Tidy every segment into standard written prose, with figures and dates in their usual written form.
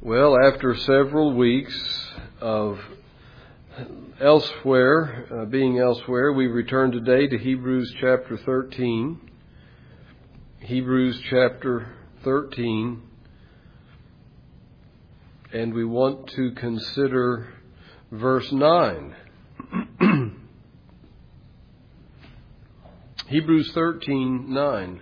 Well, after several weeks of being elsewhere, we return today to Hebrews chapter 13. Hebrews chapter 13. And we want to consider verse 9. Hebrews 13:9.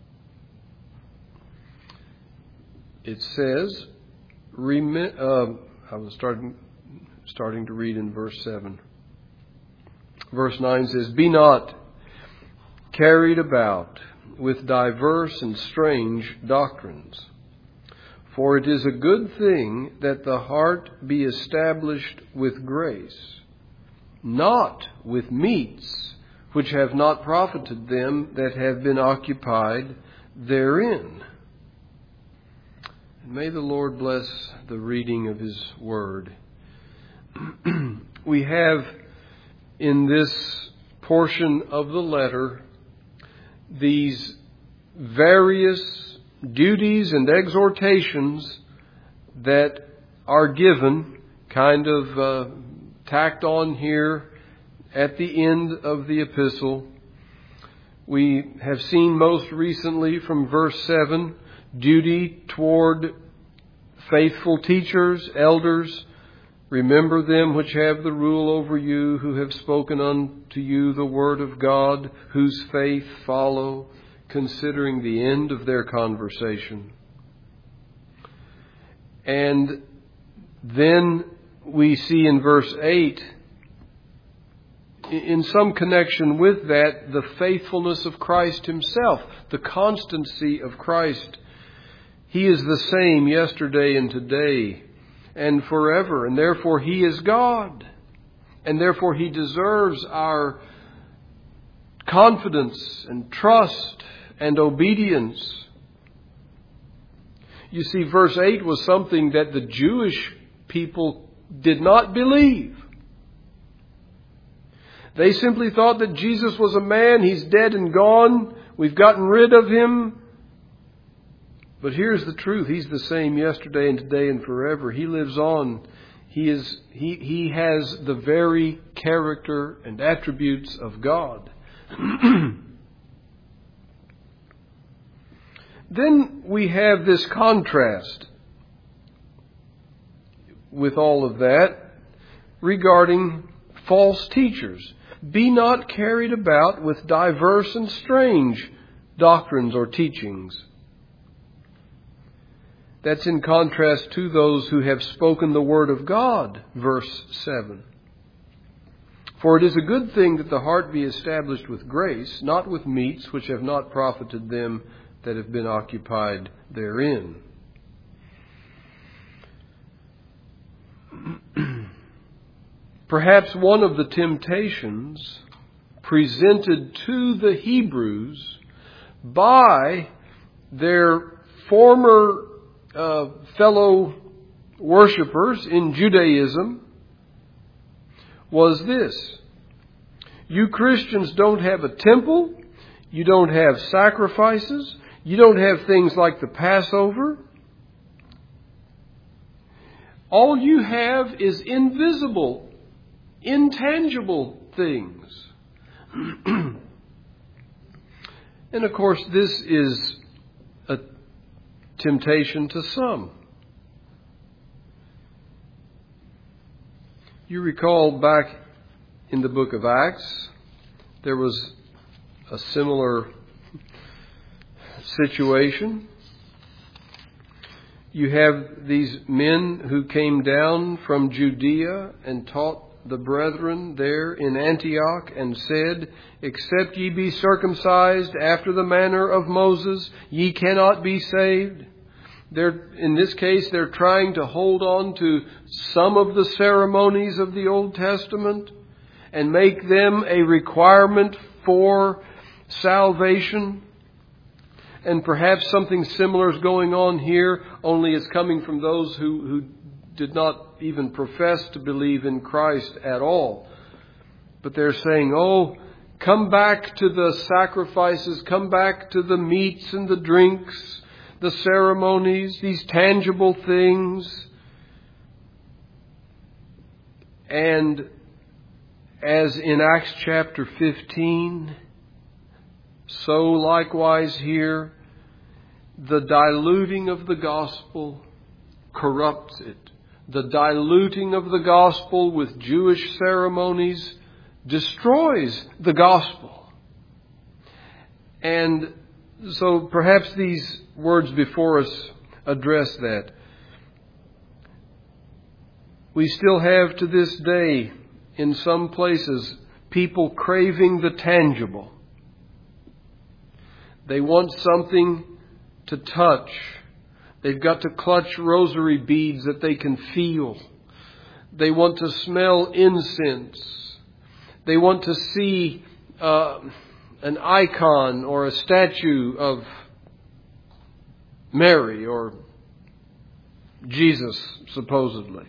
It says, I was starting to read in verse 7. Verse 9 says, "Be not carried about with diverse and strange doctrines, for it is a good thing that the heart be established with grace, not with meats which have not profited them that have been occupied therein." And may the Lord bless the reading of His Word. We have in this portion of the letter these various duties and exhortations that are given, kind of tacked on here at the end of the epistle. We have seen most recently from verse 7, duty toward faithful teachers, elders. "Remember them which have the rule over you, who have spoken unto you the word of God, whose faith follow," considering the end of their conversation. And then we see in verse 8, in some connection with that, the faithfulness of Christ Himself, the constancy of Christ. He is the same yesterday and today and forever, and therefore He is God, and therefore He deserves our confidence and trust and obedience. You see, verse 8 was something that the Jewish people did not believe. They simply thought that Jesus was a man, He's dead and gone, we've gotten rid of Him. But here's the truth. He's the same yesterday and today and forever. He lives on. He has the very character and attributes of God. Then we have this contrast with all of that regarding false teachers. "Be not carried about with diverse and strange doctrines or teachings." That's in contrast to those who have spoken the word of God, verse 7. "For it is a good thing that the heart be established with grace, not with meats which have not profited them that have been occupied therein." Perhaps one of the temptations presented to the Hebrews by their former fellow worshippers in Judaism was this: you Christians don't have a temple, you don't have sacrifices, you don't have things like the Passover. All you have is invisible, intangible things. And of course, this is a temptation to some. You recall back in the book of Acts, there was a similar situation. You have these men who came down from Judea and taught the brethren there in Antioch and said, "Except ye be circumcised after the manner of Moses, ye cannot be saved." In this case, they're trying to hold on to some of the ceremonies of the Old Testament and make them a requirement for salvation. And perhaps something similar is going on here, only it's coming from those who did not even profess to believe in Christ at all. But they're saying, "Oh, come back to the sacrifices, come back to the meats and the drinks, the ceremonies, these tangible things. And as in Acts chapter 15, so likewise here, the diluting of the gospel corrupts it. The diluting of the gospel with Jewish ceremonies destroys the gospel. And so perhaps these words before us address that. We still have to this day, in some places, people craving the tangible. They want something to touch. They've got to clutch rosary beads that they can feel. They want to smell incense. They want to see an icon or a statue of Mary or Jesus, supposedly.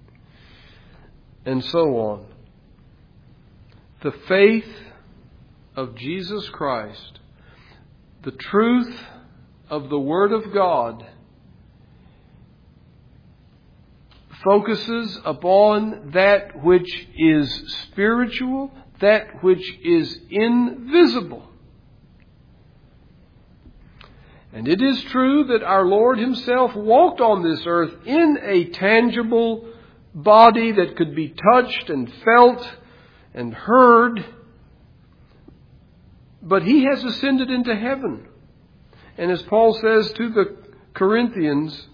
And so on. The faith of Jesus Christ, the truth of the Word of God, focuses upon that which is spiritual, that which is invisible. And it is true that our Lord Himself walked on this earth in a tangible body that could be touched and felt and heard. But He has ascended into heaven. And as Paul says to the Corinthians,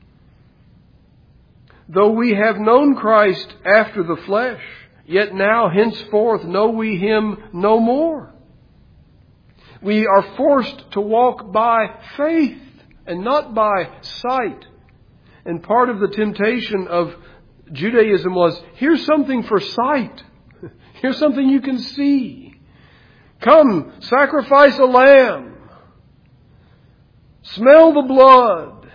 though we have known Christ after the flesh, yet now henceforth know we Him no more. We are forced to walk by faith and not by sight. And part of the temptation of Judaism was, here's something for sight. Here's something you can see. Come, sacrifice a lamb. Smell the blood.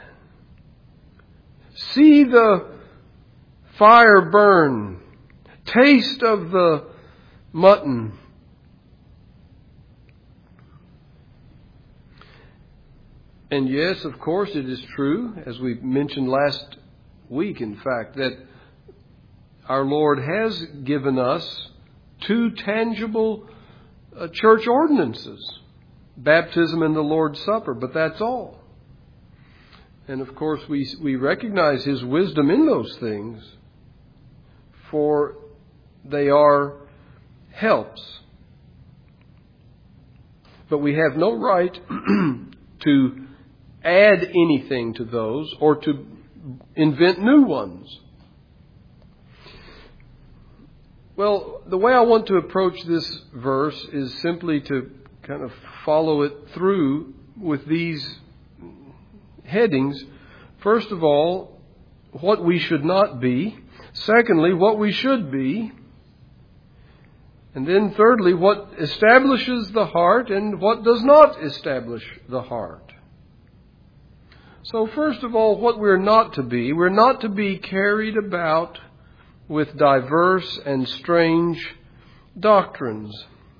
See the fire burn. Taste of the mutton. And yes, of course, it is true, as we mentioned last week, in fact, that our Lord has given us two tangible church ordinances, baptism and the Lord's Supper, but that's all. And of course, we recognize His wisdom in those things, for they are helps. But we have no right to add anything to those or to invent new ones. Well, the way I want to approach this verse is simply to kind of follow it through with these headings. First of all, what we should not be. Secondly, what we should be. And then thirdly, what establishes the heart and what does not establish the heart. So first of all, what we're not to be. We're not to be carried about with diverse and strange doctrines.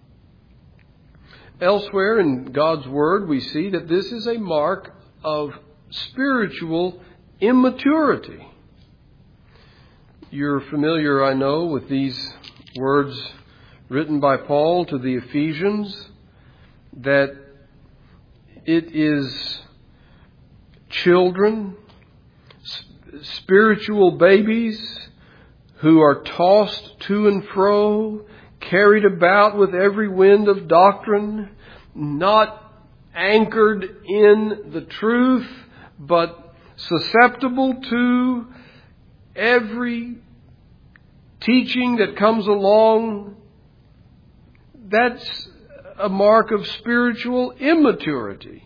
Elsewhere in God's Word, we see that this is a mark of spiritual immaturity. You're familiar, I know, with these words written by Paul to the Ephesians, that it is children, spiritual babies who are tossed to and fro, carried about with every wind of doctrine, not anchored in the truth, but susceptible to every teaching that comes along. That's a mark of spiritual immaturity.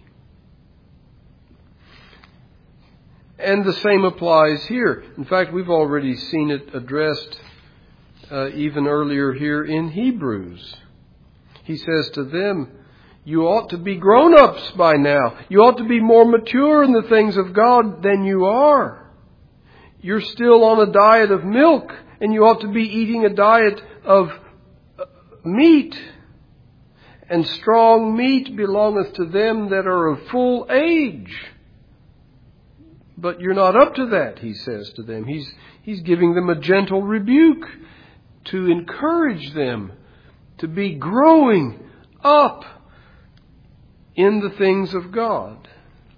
And the same applies here. In fact, we've already seen it addressed even earlier here in Hebrews. He says to them, you ought to be grown-ups by now. You ought to be more mature in the things of God than you are. You're still on a diet of milk, and you ought to be eating a diet of meat. And strong meat belongeth to them that are of full age. But you're not up to that, he says to them. He's giving them a gentle rebuke to encourage them to be growing up in the things of God.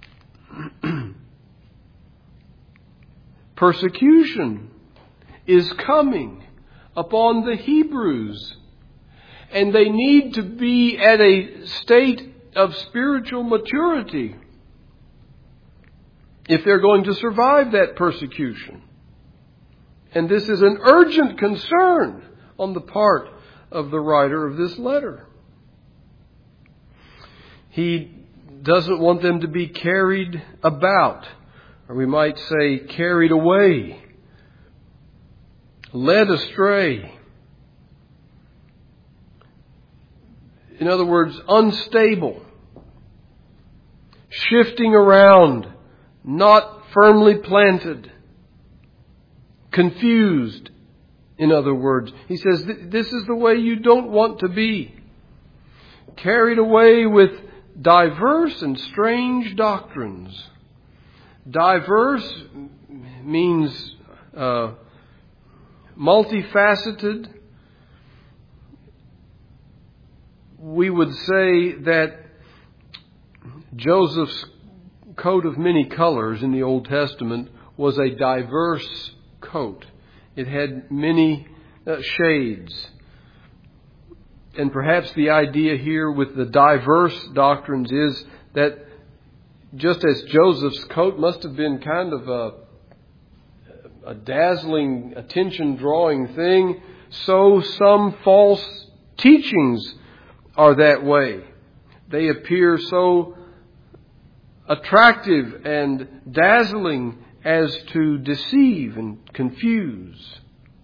Persecution is coming upon the Hebrews, and they need to be at a state of spiritual maturity if they're going to survive that persecution. And this is an urgent concern on the part of the writer of this letter. He doesn't want them to be carried about, or we might say carried away, led astray. In other words, unstable, shifting around, not firmly planted, confused, in other words. He says, this is the way you don't want to be. Carried away with diverse and strange doctrines. Diverse means multifaceted. We would say that Joseph's coat of many colors in the Old Testament was a diverse coat. It had many shades. And perhaps the idea here with the diverse doctrines is that just as Joseph's coat must have been kind of a dazzling, attention-drawing thing, so some false teachings are that way. They appear so attractive and dazzling as to deceive and confuse.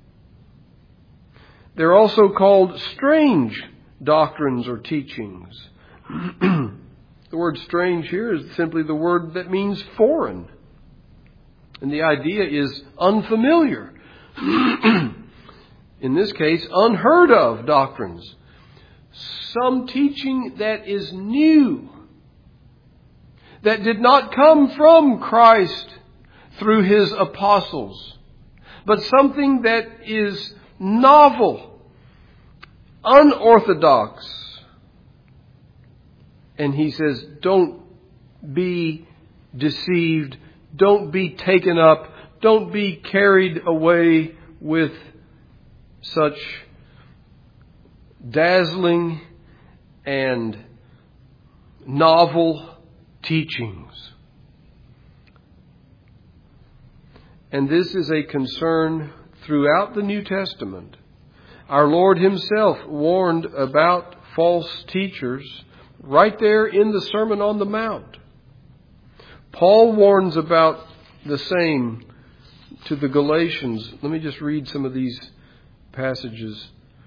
They're also called strange doctrines or teachings. The word strange here is simply the word that means foreign. And the idea is unfamiliar. In this case, unheard of doctrines. Some teaching that is new, that did not come from Christ through His apostles, but something that is novel, unorthodox. And he says, don't be deceived, don't be taken up, don't be carried away with such dazzling and novel teachings. And this is a concern throughout the New Testament. Our Lord Himself warned about false teachers right there in the Sermon on the Mount. Paul warns about the same to the Galatians. Let me just read some of these passages.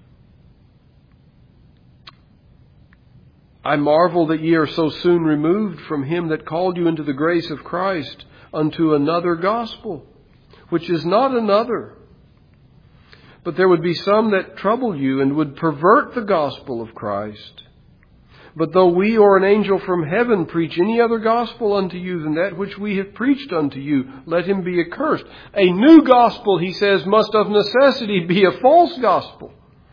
I marvel that ye are so soon removed from Him that called you into the grace of Christ unto another gospel, which is not another. But there would be some that trouble you and would pervert the gospel of Christ. But though we or an angel from heaven preach any other gospel unto you than that which we have preached unto you, let him be accursed. A new gospel, he says, must of necessity be a false gospel.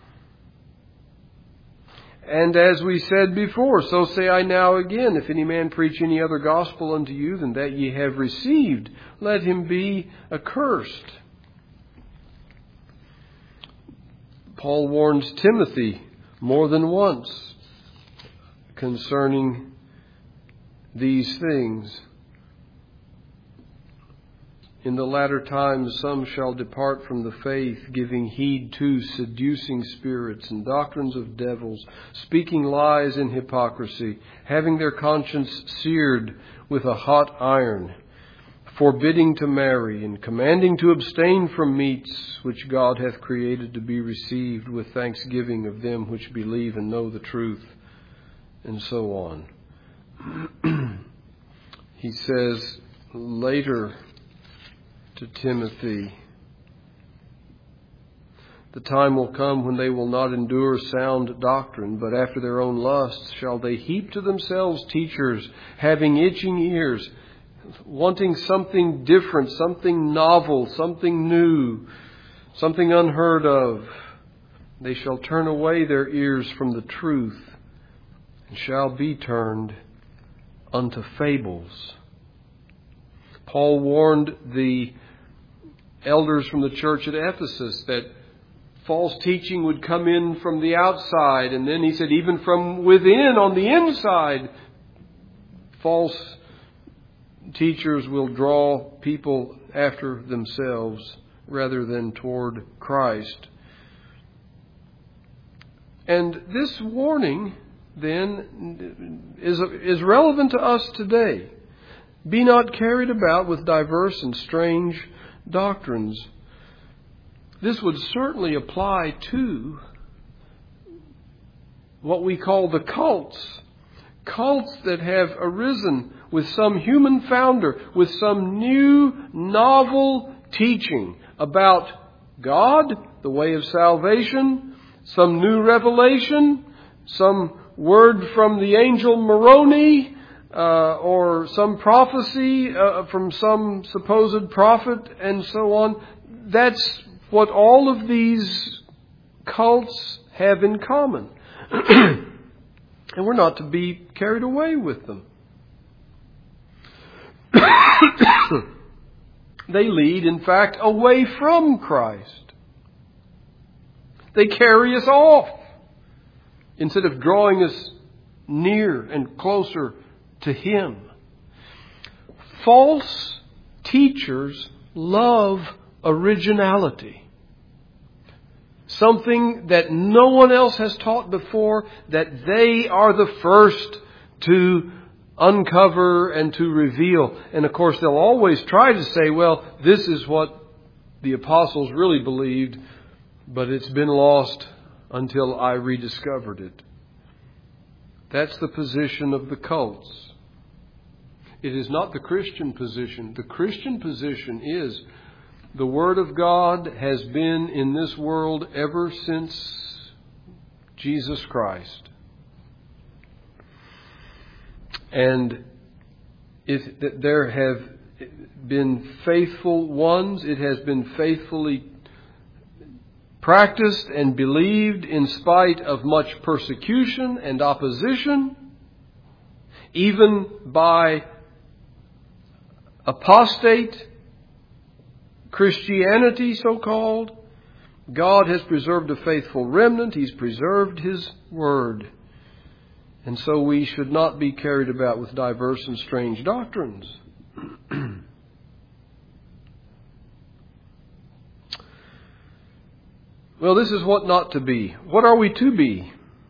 And as we said before, so say I now again, if any man preach any other gospel unto you than that ye have received, let him be accursed. Paul warns Timothy more than once concerning these things. In the latter times some shall depart from the faith, giving heed to seducing spirits and doctrines of devils, speaking lies in hypocrisy, having their conscience seared with a hot iron, forbidding to marry, and commanding to abstain from meats which God hath created to be received with thanksgiving of them which believe and know the truth, and so on. He says later to Timothy, the time will come when they will not endure sound doctrine, but after their own lusts shall they heap to themselves teachers, having itching ears. wanting something different, something novel, something new, something unheard of. They shall turn away their ears from the truth and shall be turned unto fables. Paul warned the elders from the church at Ephesus that false teaching would come in from the outside, and then he said even from within, on the inside, false teachers will draw people after themselves rather than toward Christ. And this warning then is relevant to us today. Be not carried about with diverse and strange doctrines. This would certainly apply to what we call the cults. Cults that have arisen with some human founder, with some new, novel teaching about God, the way of salvation, some new revelation, some word from the angel Moroni, or some prophecy from some supposed prophet, and so on. That's what all of these cults have in common. And we're not to be carried away with them. They lead, in fact, away from Christ. They carry us off instead of drawing us near and closer to Him. False teachers love originality. Something that no one else has taught before, that they are the first to uncover and to reveal. And of course, they'll always try to say, well, this is what the apostles really believed, but it's been lost until I rediscovered it. That's the position of the cults. It is not the Christian position. The Christian position is the Word of God has been in this world ever since Jesus Christ. And there have been faithful ones. It has been faithfully practiced and believed in spite of much persecution and opposition, even by apostate Christianity, so-called. God has preserved a faithful remnant. He's preserved His Word. And so we should not be carried about with diverse and strange doctrines. Well, this is what not to be. What are we to be?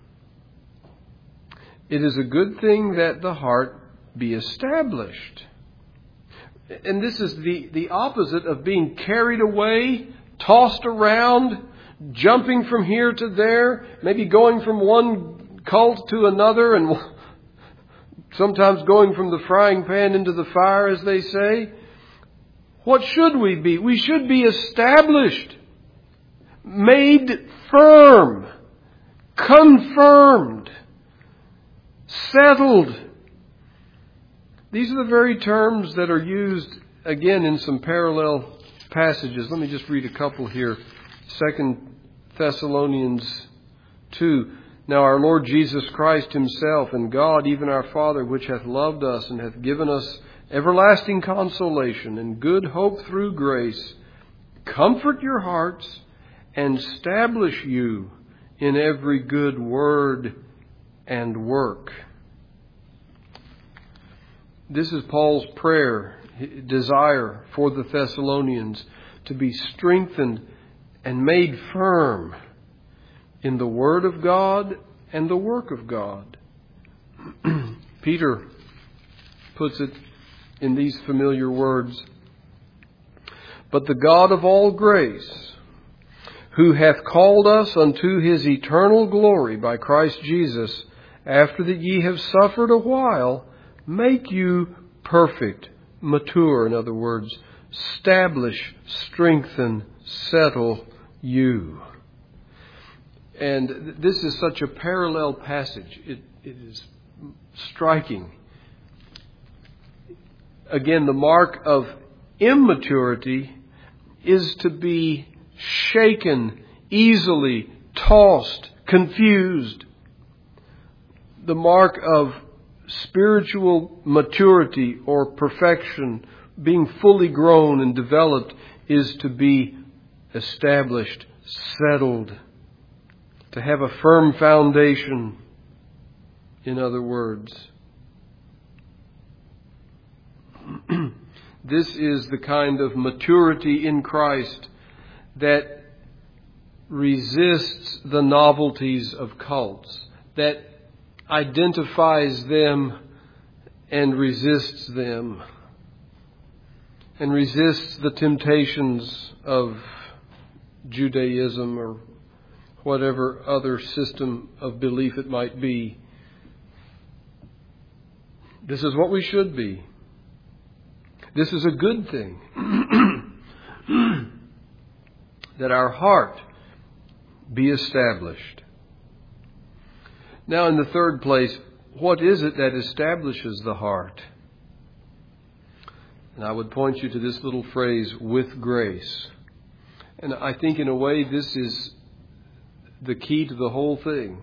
It is a good thing that the heart be established. And this is the opposite of being carried away, tossed around, jumping from here to there, maybe going from one cult to another, and sometimes going from the frying pan into the fire, as they say. What should we be? We should be established, made firm, confirmed, settled. These are the very terms that are used again in some parallel passages. Let me just read a couple here. 2 Thessalonians 2. Now our Lord Jesus Christ Himself and God, even our Father, which hath loved us and hath given us everlasting consolation and good hope through grace, comfort your hearts and establish you in every good word and work. This is Paul's prayer, desire for the Thessalonians to be strengthened and made firm in the Word of God and the work of God. Peter puts it in these familiar words. But the God of all grace, who hath called us unto His eternal glory by Christ Jesus, after that ye have suffered a while, make you perfect, mature, in other words, establish, strengthen, settle you. And this is such a parallel passage. It is striking. Again, the mark of immaturity is to be shaken, easily tossed, confused. The mark of spiritual maturity or perfection, being fully grown and developed, is to be established, settled, to have a firm foundation, in other words. This is the kind of maturity in Christ that resists the novelties of cults, that identifies them and resists them, and resists the temptations of Judaism or whatever other system of belief it might be. This is what we should be. This is a good thing. That our heart be established. Now, in the third place, what is it that establishes the heart? And I would point you to this little phrase, with grace. And I think in a way this is the key to the whole thing.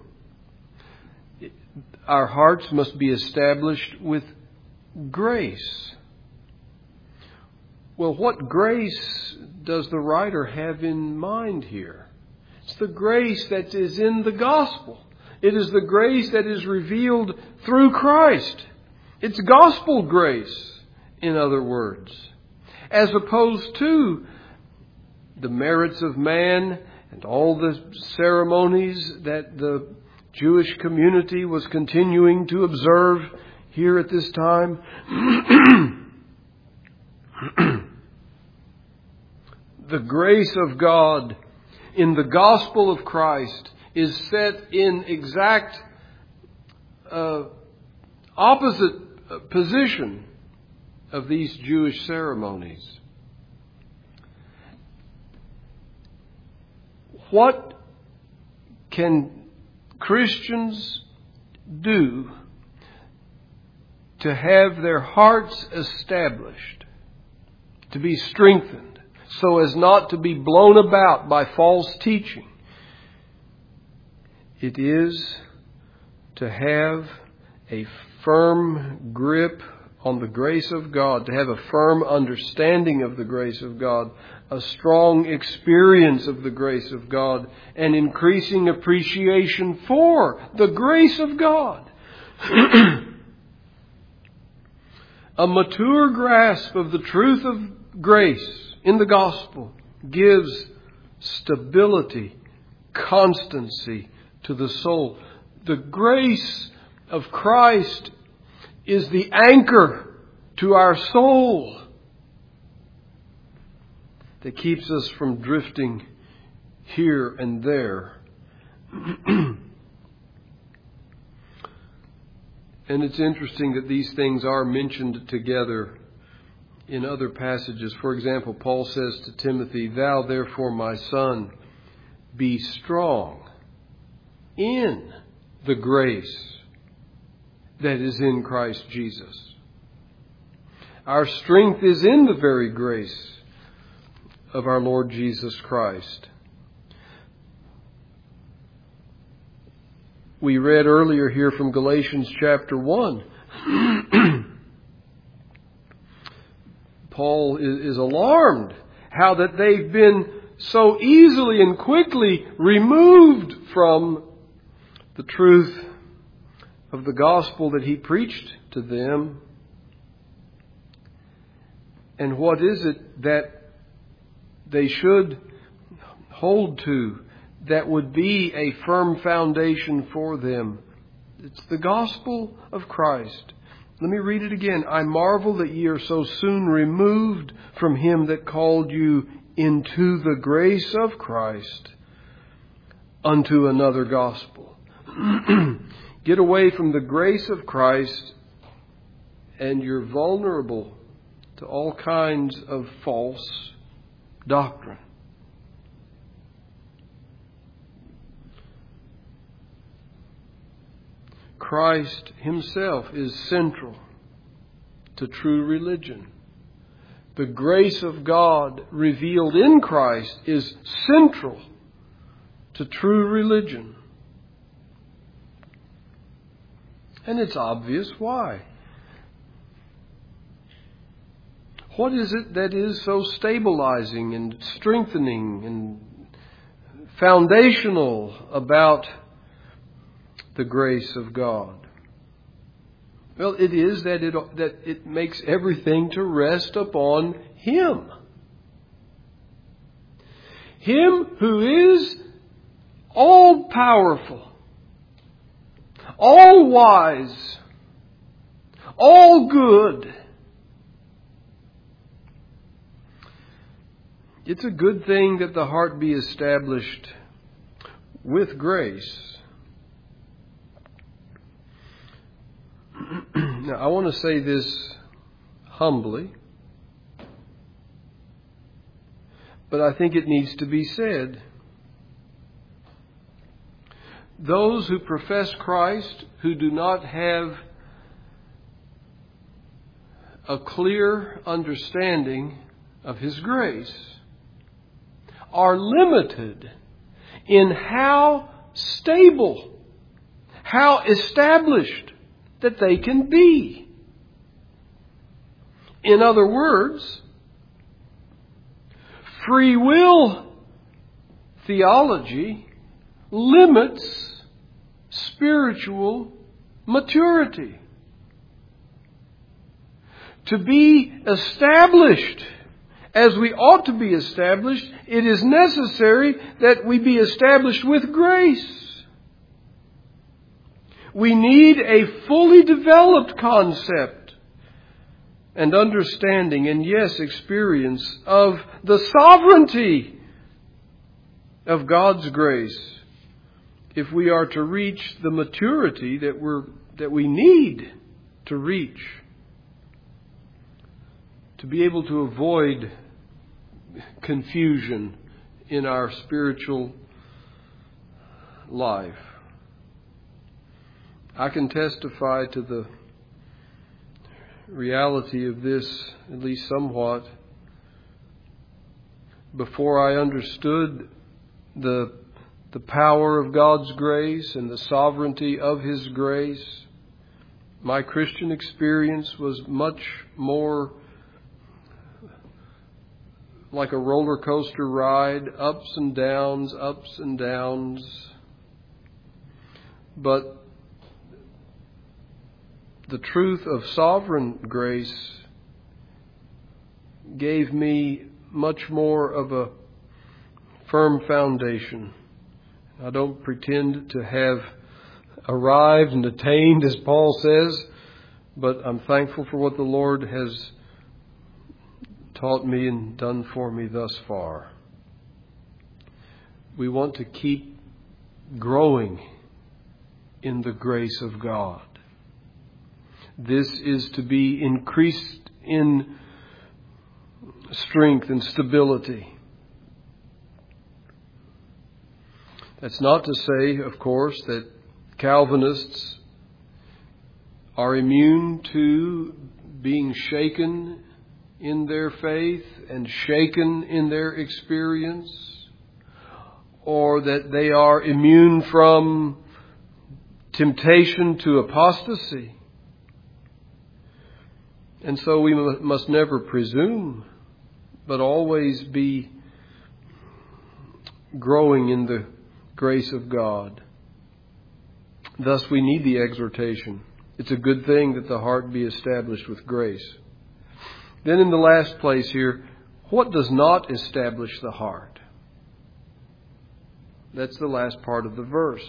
Our hearts must be established with grace. Well, what grace does the writer have in mind here? It's the grace that is in the gospel. It is the grace that is revealed through Christ. It's gospel grace, in other words, as opposed to the merits of man and all the ceremonies that the Jewish community was continuing to observe here at this time. The grace of God in the gospel of Christ is set in exact opposite position of these Jewish ceremonies. What can Christians do to have their hearts established, to be strengthened, so as not to be blown about by false teaching? It is to have a firm grip on the grace of God, to have a firm understanding of the grace of God, a strong experience of the grace of God, an increasing appreciation for the grace of God. A mature grasp of the truth of grace in the gospel gives stability, constancy to the soul. The grace of Christ is the anchor to our soul that keeps us from drifting here and there. And it's interesting that these things are mentioned together in other passages. For example, Paul says to Timothy, "Thou therefore, my son, be strong in the grace that is in Christ Jesus." Our strength is in the very grace of our Lord Jesus Christ. We read earlier here from Galatians chapter 1. Paul is alarmed how that they've been so easily and quickly removed from the truth of the gospel that he preached to them. And what is it that they should hold to that would be a firm foundation for them? It's the gospel of Christ. Let me read it again. "I marvel that ye are so soon removed from him that called you into the grace of Christ unto another gospel." Get away from the grace of Christ and you're vulnerable to all kinds of false doctrine. Christ himself is central to true religion. The grace of God revealed in Christ is central to true religion. And it's obvious why. What is it that is so stabilizing and strengthening and foundational about the grace of God? Well, it is that it makes everything to rest upon Him. Him who is all powerful, all wise, all good. It's a good thing that the heart be established with grace. Now, I want to say this humbly, but I think it needs to be said. Those who profess Christ, who do not have a clear understanding of His grace, are limited in how stable, how established that they can be. In other words, free will theology limits spiritual maturity. To be established as we ought to be established, it is necessary that we be established with grace. We need a fully developed concept and understanding, and yes, experience of the sovereignty of God's grace if we are to reach the maturity that we need to reach, to be able to avoid confusion in our spiritual life. I can testify to the reality of this, at least somewhat. Before I understood the power of God's grace and the sovereignty of His grace, my Christian experience was much more like a roller coaster ride, ups and downs, ups and downs. But the truth of sovereign grace gave me much more of a firm foundation. I don't pretend to have arrived and attained, as Paul says, but I'm thankful for what the Lord has taught me and done for me thus far. We want to keep growing in the grace of God. This is to be increased in strength and stability. That's not to say, of course, that Calvinists are immune to being shaken in their faith and shaken in their experience, or that they are immune from temptation to apostasy. And so we must never presume, but always be growing in the grace of God. Thus we need the exhortation. It's a good thing that the heart be established with grace. Then in the last place here, what does not establish the heart? That's the last part of the verse.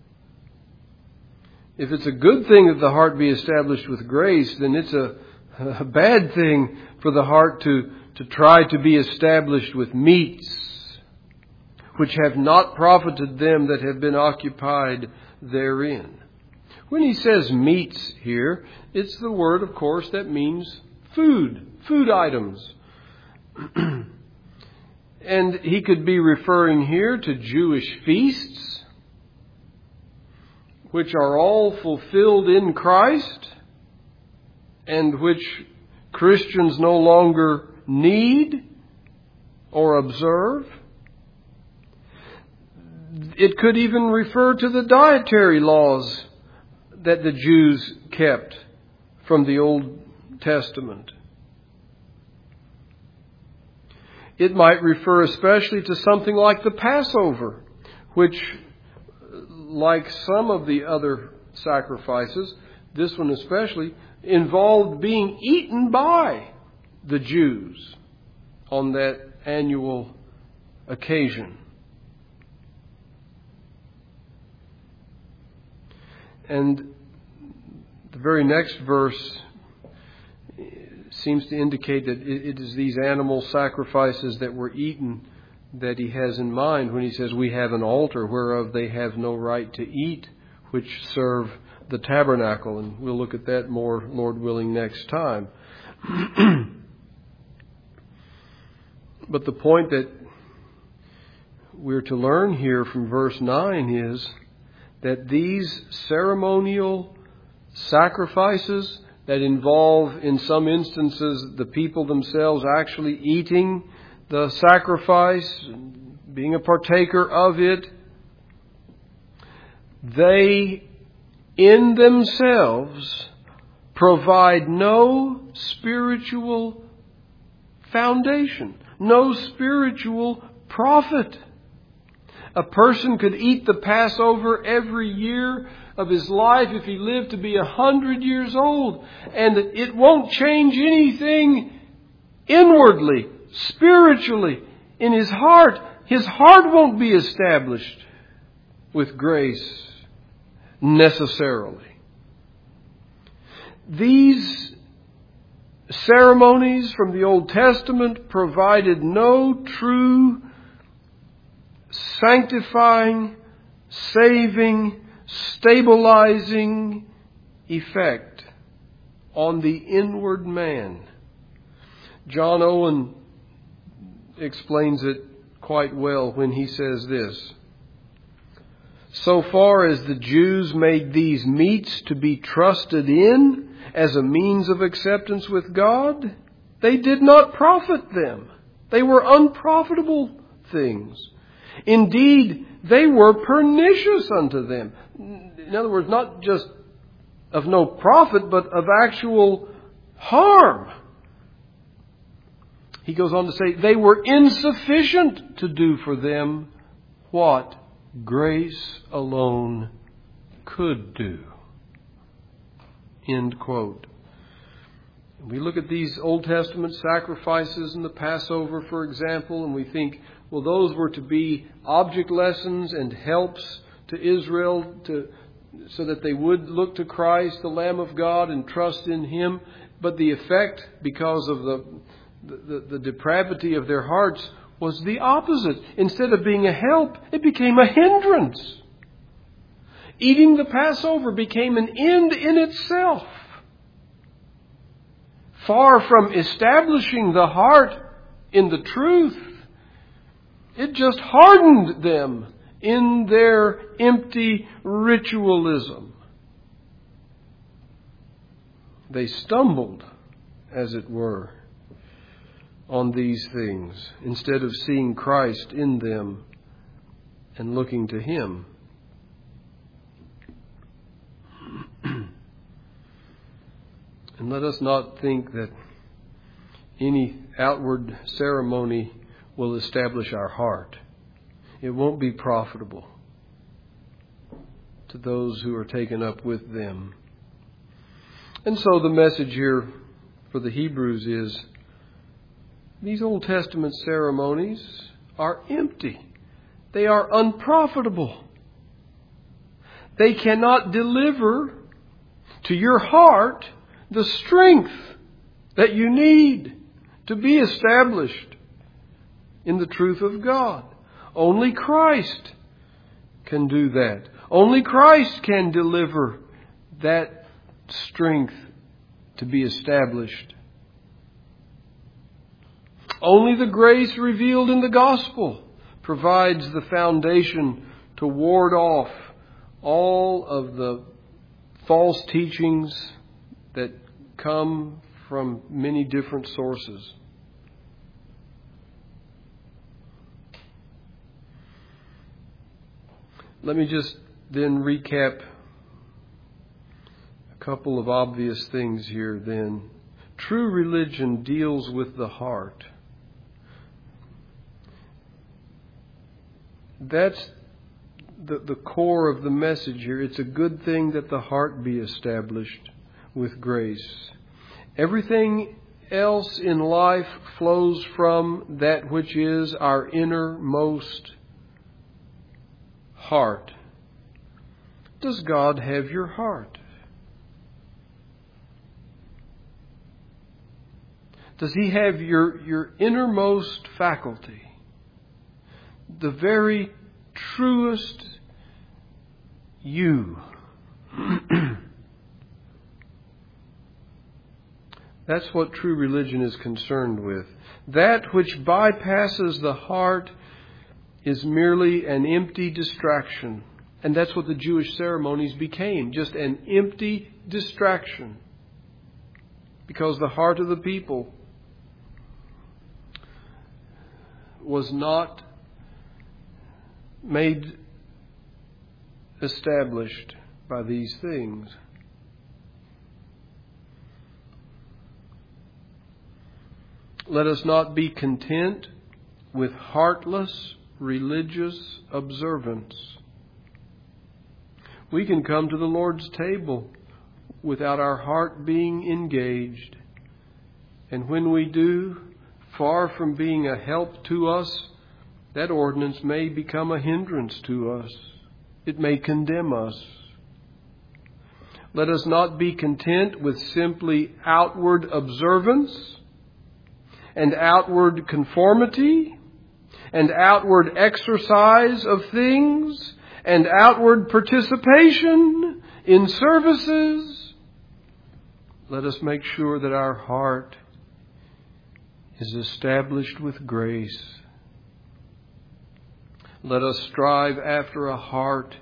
If it's a good thing that the heart be established with grace, then it's a bad thing for the heart to try to be established with meats, which have not profited them that have been occupied therein. When he says meats here, it's the word, of course, that means food items. And he could be referring here to Jewish feasts, which are all fulfilled in Christ, and which Christians no longer need or observe. It could even refer to the dietary laws that the Jews kept from the Old Testament. It might refer especially to something like the Passover, which, like some of the other sacrifices, this one especially, involved being eaten by the Jews on that annual occasion. And the very next verse seems to indicate that it is these animal sacrifices that were eaten that he has in mind when he says, we have an altar whereof they have no right to eat, which serve the tabernacle. And we'll look at that more, Lord willing, next time. But the point that we're to learn here from verse 9 is that these ceremonial sacrifices that involve, in some instances, the people themselves actually eating the sacrifice, being a partaker of it, they in themselves provide no spiritual foundation, no spiritual profit. A person could eat the Passover every year of his life if he lived to be 100 years old, and it won't change anything inwardly, spiritually, in his heart. His heart won't be established with grace necessarily. These ceremonies from the Old Testament provided no true sanctifying, saving, stabilizing effect on the inward man. John Owen explains it quite well when he says this: so far as the Jews made these meats to be trusted in as a means of acceptance with God, they did not profit them. They were unprofitable things. Indeed, they were pernicious unto them. In other words, not just of no profit, but of actual harm. He goes on to say, they were insufficient to do for them what grace alone could do. End quote. We look at these Old Testament sacrifices and the Passover, for example, and we think, well, those were to be object lessons and helps to Israel so that they would look to Christ, the Lamb of God, and trust in Him. But the effect, because of the depravity of their hearts, was the opposite. Instead of being a help, it became a hindrance. Eating the Passover became an end in itself. Far from establishing the heart in the truth, it just hardened them in their empty ritualism. They stumbled, as it were, on these things instead of seeing Christ in them and looking to Him. And let us not think that any outward ceremony will establish our heart. It won't be profitable to those who are taken up with them. And so the message here for the Hebrews is, these Old Testament ceremonies are empty. They are unprofitable. They cannot deliver to your heart the strength that you need to be established in the truth of God. Only Christ can do that. Only Christ can deliver that strength to be established. Only the grace revealed in the gospel provides the foundation to ward off all of the false teachings that come from many different sources. Let me just then recap a couple of obvious things here then. True religion deals with the heart. That's the core of the message here. It's a good thing that the heart be established with grace. Everything else in life flows from that which is our innermost heart. Does God have your heart? Does He have your innermost faculty? The very truest you. That's what true religion is concerned with. That which bypasses the heart is merely an empty distraction. And that's what the Jewish ceremonies became, just an empty distraction. Because the heart of the people was not made established by these things. Let us not be content with heartless religious observance. We can come to the Lord's table without our heart being engaged. And when we do, far from being a help to us, that ordinance may become a hindrance to us. It may condemn us. Let us not be content with simply outward observance and outward conformity and outward exercise of things and outward participation in services. Let us make sure that our heart is established with grace. Let us strive after a heart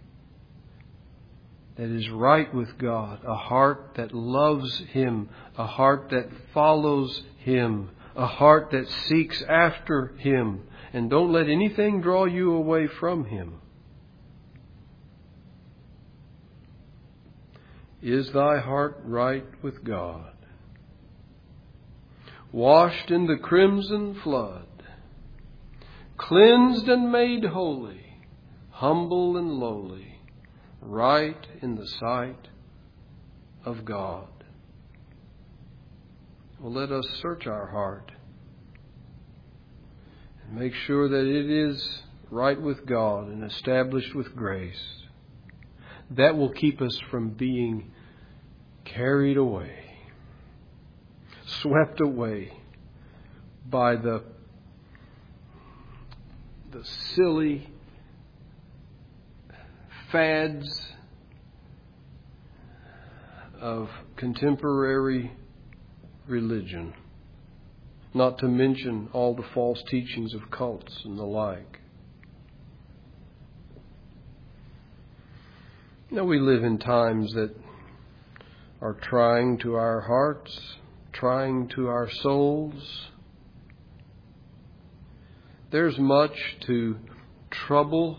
that is right with God, a heart that loves Him, a heart that follows Him, a heart that seeks after Him. And don't let anything draw you away from Him. Is thy heart right with God? Washed in the crimson flood, cleansed and made holy, humble and lowly, right in the sight of God. Well, let us search our heart and make sure that it is right with God and established with grace. That will keep us from being carried away, swept away by the silly fads of contemporary religion, not to mention all the false teachings of cults and the like. Now, we live in times that are trying to our hearts, trying to our souls. There's much to trouble,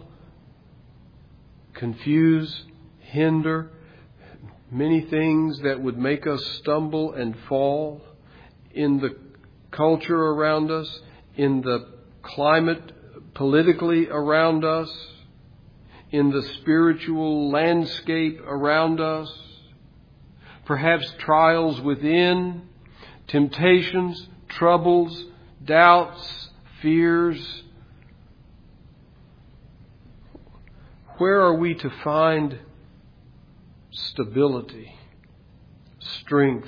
confuse, hinder, many things that would make us stumble and fall in the culture around us, in the climate politically around us, in the spiritual landscape around us, perhaps trials within, temptations, troubles, doubts, fears. Where are we to find stability, strength,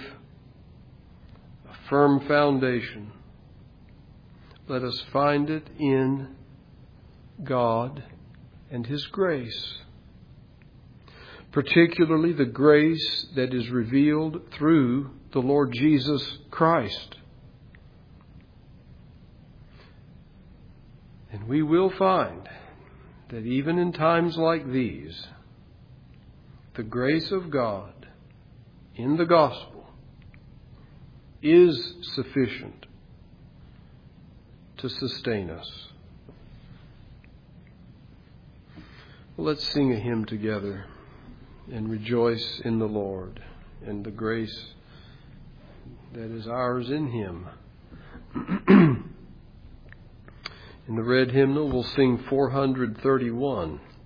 a firm foundation? Let us find it in God and His grace, particularly the grace that is revealed through the Lord Jesus Christ. And we will find that even in times like these, the grace of God in the gospel is sufficient to sustain us. Well, let's sing a hymn together and rejoice in the Lord and the grace that is ours in Him. In the red hymnal, we'll sing 431.